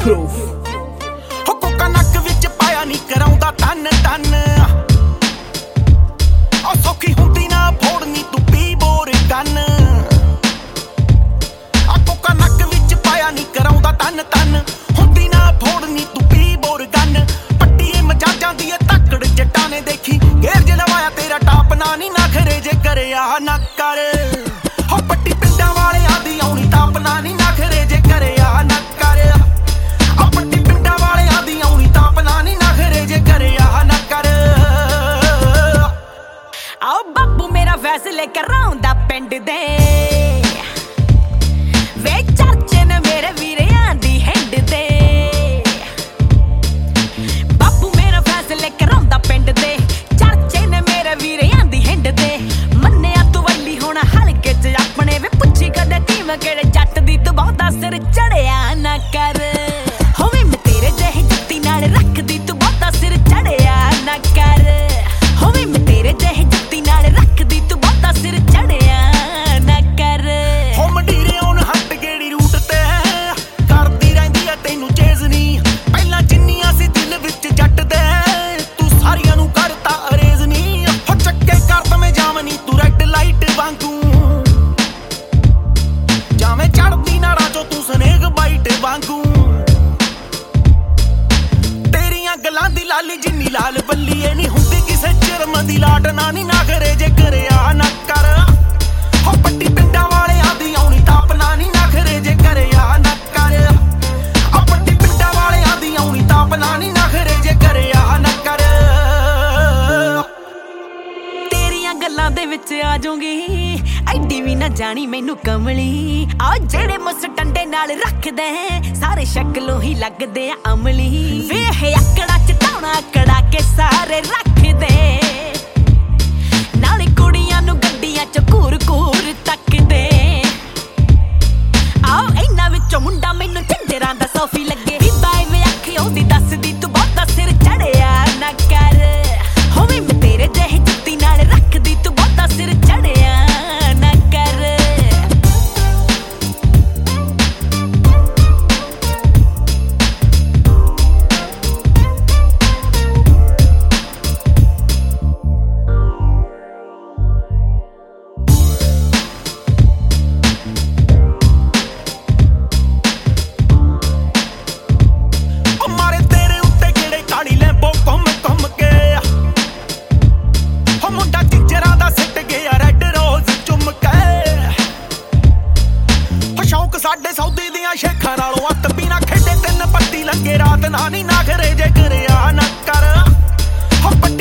proof ਹੋ ਕੋਕਾ ਨੱਕ ਵਿੱਚ ਪਾਇਆ ਨਹੀਂ ਕਰਾਉਂਦਾ ਤਨ ਤਨ ਉਹ ਸੌਖੀ ਹੁੰਦੀ ਨਾ ਫੋੜਨੀ ਤੂੰ ਪੀ ਬੋਰ ਗੰਨ ਆ ਕੋਕਾ ਨੱਕ ਵਿੱਚ ਪਾਇਆ ਨਹੀਂ ਕਰਾਉਂਦਾ ਤਨ ਤਨ ਹੁੰਦੀ ਨਾ ਫੋੜਨੀ ਤੂੰ ਪੀ ਬੋਰ ਗੰਨ ਪੱਟੀਏ ਮਜਾਜਾਂ ਦੀ ਤੱਕੜ ਜੱਟਾਂ ਨੇ ਦੇਖੀ ਗੇਰ ਜੇ ਲਵਾਇਆ ਤੇਰਾ ਟਾਪ ਨਾ ਨਹੀਂ ਨਖਰੇ ਜੇ ਕਰਿਆ ਨਾ ਕਰ ਹੋ ਪੱਟੀ ਪਿੰਡਾਂ ਵਾਲਿਆਂ ਦੀ ਆਉਣੀ ਤਾਪ ਨਾ ਨਹੀਂ ਨਖਰੇ ਜੇ ਕਰਿਆ ਨਾ ਕਰ ਆ ਪੱਟੀ ਪਿੰਡਾਂ ਵਾਲਿਆਂ ਦੀ ਆਉਣੀ ਤਾਪ ਨਾ ਨਹੀਂ ਨਖਰੇ ਜੇ ਕਰਿਆ ਨਾ ਕਰ ਆਓ ਬਾਪੂ ਮੇਰਾ ਫੈਸਲੇ ਕਰਾਉਂਦਾ ਪਿੰਡ ਦੇ ਵੇ ਚਰਚੇ ਨੇ ਮੇਰੇ ਵੀਰਿਆਂ ਦੀ ਹਿੰਡ ਦੇ ਬਾਪੂ ਮੇਰਾ ਫੈਸਲੇ ਕਰਾਉਂਦਾ ਪਿੰਡ ਦੇ ਚਰਚੇ ਨੇ ਮੇਰੇ ਵੀਰਿਆਂ ਦੀ ਹਿੰਡ ਦੇ ਮੰਨਿਆ ਤੂੰ ਵੈਲੀ ਹੁਣ ਹਲਕੇ ਚ ਆਪਣੇ ਵੇ ਪੁੱਛੀ ਕਦੇ ਟੀਮ ਕਿਹੜੇ ਜੱਟ ਦੀ ਤੂੰ ਬਹੁਤਾ ਸਿਰ ਚੜਿਆ ਨਾ ਕਰ ਹੋਵੇ ਮੈਂ ਤੇਰੇ ਜਿਹੇ ਜੁੱਤੀ ਨਾਲ ਰੱਖਦੀ ਤੂੰ ਬਹੁਤਾ ਸਿਰ ਚੜਿਆ ਨਾ ਕਰ ਹੋਵੇ ਮੈਂ ਤੇਰੇ ਜਿਹੇ ਜੁੱਤੀ ਨਾਲ ਰੱਖਦੀ ਤੂੰ ਬਹੁਤਾ ਸਿਰ ਚੜਿਆ ਨਾ ਕਰ ਹੋ ਮੰਡੀਰੇ ਹੁਣ ਹੱਟ ਗੇੜੀ ਰੂਟ ਤੇ ਕਰਦੀ ਰਹਿੰਦੀ ਆ ਤੈਨੂੰ ਚੇਜ਼ ਨਹੀਂ ਪਹਿਲਾਂ ਜਿੰਨੀਆਂ ਸੀ ਦਿਲ ਵਿੱਚ ਜੱਟ ਦੇ ਤੂੰ ਸਾਰੀਆਂ ਨੂੰ ਕਰਤਾ ਅਰੇਜ਼ ਨਹੀਂ ਹੋ ਚੱਕੇ ਕਰ ਤਵੇਂ ਜਾਵਨੀ ਤੂੰ ਰੈੱਡ ਲਾਈਟ ਵਾਂਗੂ ਜਾਵੇਂ ਚੜਦੀ ਨਾੜਾ ਚੋਂ ਤੂੰ ਸਨੇਕ ਬਾਈਟ ਵਾਂਗੂ ਤੇਰੀਆਂ ਗੱਲਾਂ ਦੀ ਲਾਲੀ ਜਿੰਨੀ ਲਾਲ ਬੱਲੀਏ ਨਹੀਂ ਹੁੰਦੀ ਕਿਸੇ ਚਰਮ ਦੀ ਲਾਟ ਨਾ ਨਹੀਂ ਨਖਰੇ ਜੇ ਕਰਿਆ ਨਾ ਕਰ ਹੋ ਪੱਟੀ ਪਿੰਡਾਂ ਵਾਲਿਆਂ ਦੀ ਆਉਣੀ ਤਾਪ ਨਾ ਨਹੀਂ ਨਖਰੇ ਜੇ ਕਰਿਆ ਨਾ ਕਰ ਆ ਪੱਟੀ ਪਿੰਡਾਂ ਵਾਲਿਆਂ ਦੀ ਆਉਣੀ ਤਾਪ ਨਾ ਨਹੀਂ ਨਖਰੇ ਜੇ ਕਰਿਆ ਨਾ ਕਰ ਤੇਰੀਆਂ ਗੱਲਾਂ ਦੇ ਵਿੱਚ ਆ ਜਾਊਂਗੀ ਐਡੀ ਵੀ ਨਾ ਜਾਣੀ ਮੈਨੂੰ ਕਮਲੀ ਆ ਜਿਹੜੇ ਮੁੱਸ ਟੰਡੇ ਨਾਲ ਰੱਖਦੇ ਸਾਰੇ ਸ਼ਕਲੋਂ ਹੀ ਲੱਗਦੇ ਆ ਅਮਲੀ ਵੇਖ ਅਕੜਾ ਚਟਾਉਣਾ ਅਕੜਾ ਕੇ ਸਾਰੇ ਰੱਖਦੇ ਨਾਲੇ ਕੁੜੀਆਂ ਨੂੰ ਗੱਡੀਆਂ ਚ ਘੂਰ ਘੂਰ ਤੱਕਦੇ ਆਓ ਇਹਨਾਂ ਵਿੱਚੋਂ ਮੁੰਡਾ ਮੈਨੂੰ ਝੰਡਰਾਂ ਦਾ ਸੋਫੀ ਲੱਗੇ ਵੀ ਬਾਈ ਵੇ ਅੱਖੀ ਉਹਦੀ ਦੱਸਦੀ ਤੂੰ ਬਹੁਤਾ ਸਿਰ ਚੜਿਆ ਨਾ ਕਰ ਹੋਵੇ ਮੈਂ ਤੇਰੇ ਜਿਹੇ ਜੁੱਤੀ ਨਾਲ ਰੱਖਦੀ ਤੂੰ ਬਹੁਤਾ ਸਿਰ ਚੜਿਆ ਨਾ ਕਰ ਉਹ ਮਾਰੇ ਤੇਰੇ ਉੱਤੇ ਕਿਹੜੇ ਕਾਲੀ ਲੈਂਬੋ ਘੁੰਮ ਘੁੰਮ ਕੇ ਹੋ ਮੁੰਡਾ ਟੀਚਰਾਂ ਦਾ ਸਿੱਟ ਗਿਆ ਰੈੱਡ ਰੋਜ਼ ਚੁੰਮ ਕੇ ਹੋ ਸ਼ੌਕ ਸਾਡੇ ਸੌਦੀ ਦੀਆਂ ਸ਼ੇਖਾਂ ਨਾਲੋਂ ਅੱਤ ਪੀਣਾ ਖੇਡੇ ਤਿੰਨ ਪੱਤੀ ਲੰਗੇ ਰਾਤ ਨਾ ਨਹੀਂ ਨਖਰੇ ਜੇ ਕਰਿਆ ਨਾ ਕਰ ਹੋ ਪੱਟੀ